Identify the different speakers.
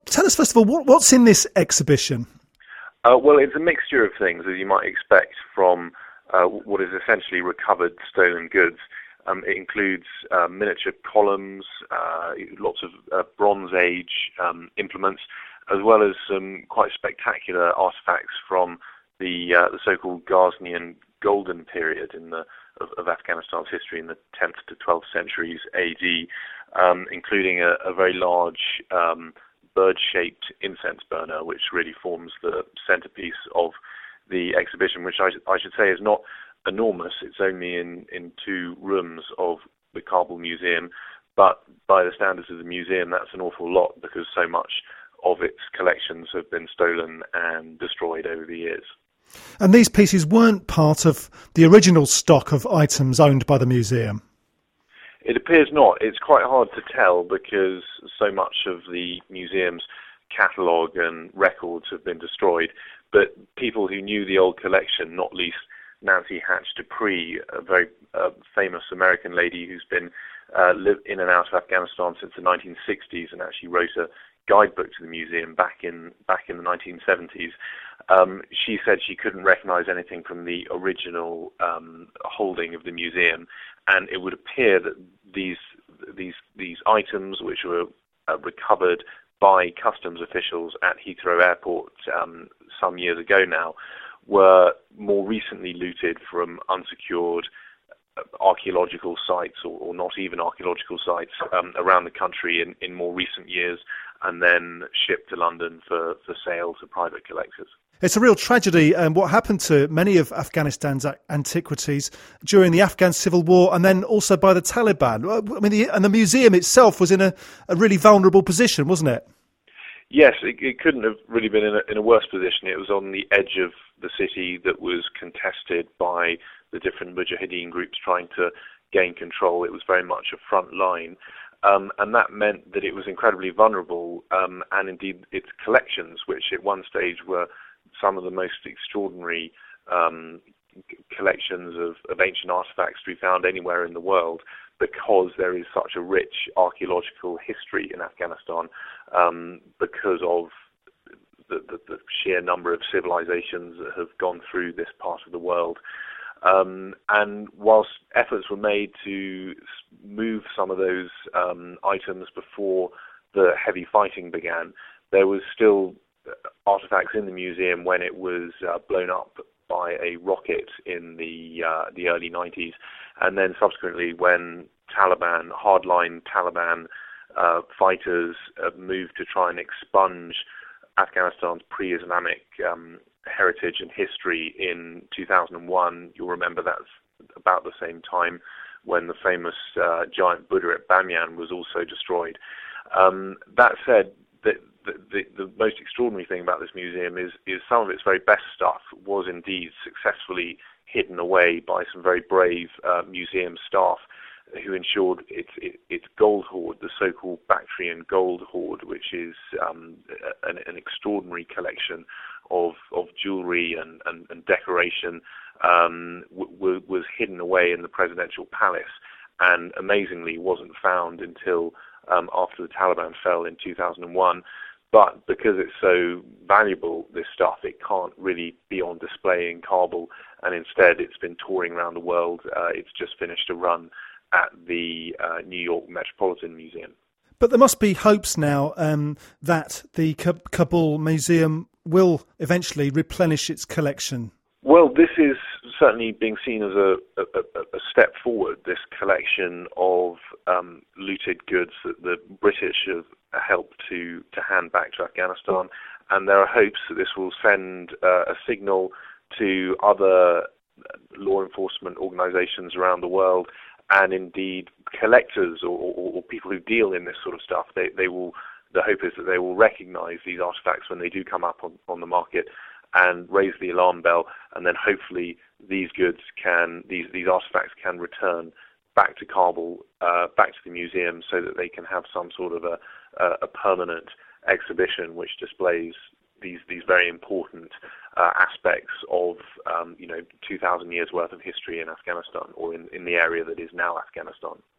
Speaker 1: Tell us, first of all, what's in this exhibition?
Speaker 2: Well, it's a mixture of things, as you might expect from what is essentially recovered stolen goods. It includes miniature columns, lots of Bronze Age implements, as well as some quite spectacular artifacts from the so-called Ghaznian Golden Period of Afghanistan's history in the 10th to 12th centuries AD, including a very large bird-shaped incense burner, which really forms the centerpiece of the exhibition, which I should say is not enormous. It's only in 2 rooms of the Kabul Museum, but by the standards of the museum, that's an awful lot because so much of its collections have been stolen and destroyed over the years.
Speaker 1: And these pieces weren't part of the original stock of items owned by the museum?
Speaker 2: It appears not. It's quite hard to tell because so much of the museum's catalogue and records have been destroyed. But people who knew the old collection, not least Nancy Hatch Dupree, a very famous American lady who's been lived in and out of Afghanistan since the 1960s and actually wrote a guidebook to the museum back in the 1970s. She said she couldn't recognize anything from the original holding of the museum, and it would appear that these items, which were recovered by customs officials at Heathrow Airport some years ago now, were more recently looted from unsecured archaeological sites or not even archaeological sites around the country in more recent years, and then shipped to London for sale to private collectors.
Speaker 1: It's a real tragedy what happened to many of Afghanistan's antiquities during the Afghan civil war and then also by the Taliban. I mean, and the museum itself was in a really vulnerable position, wasn't it?
Speaker 2: Yes, it couldn't have really been in a worse position. It was on the edge of the city that was contested by the different Mujahideen groups trying to gain control. It was very much a front line. And that meant that it was incredibly vulnerable, and indeed its collections, which at one stage were some of the most extraordinary collections of ancient artifacts to be found anywhere in the world, because there is such a rich archaeological history in Afghanistan, because of the sheer number of civilizations that have gone through this part of the world. And whilst efforts were made to move some of those items before the heavy fighting began, there was still artifacts in the museum when it was blown up by a rocket in the early 90s, and then subsequently when hardline Taliban fighters moved to try and expunge Afghanistan's pre-Islamic heritage and history in 2001. You'll remember that's about the same time when the famous giant Buddha at Bamyan was also destroyed. That said, the most extraordinary thing about this museum is some of its very best stuff was indeed successfully hidden away by some very brave museum staff who ensured its gold hoard, the so-called Bactrian gold hoard, which is an extraordinary collection of jewelry and decoration, was hidden away in the presidential palace, and amazingly wasn't found until after the Taliban fell in 2001. But because it's so valuable, this stuff, it can't really be on display in Kabul, and instead it's been touring around the world. It's just finished a run at the New York Metropolitan Museum.
Speaker 1: But there must be hopes now that the Kabul Museum will eventually replenish its collection.
Speaker 2: Well, this is certainly being seen as a step forward, this collection of looted goods that the British have helped to hand back to Afghanistan. And there are hopes that this will send a signal to other law enforcement organizations around the world, and indeed collectors or people who deal in this sort of stuff. The hope is that they will recognize these artifacts when they do come up on the market and raise the alarm bell, and then hopefully these artifacts can return back to Kabul, back to the museum, so that they can have some sort of a permanent exhibition which displays these very important aspects of 2,000 years worth of history in Afghanistan, or in the area that is now Afghanistan.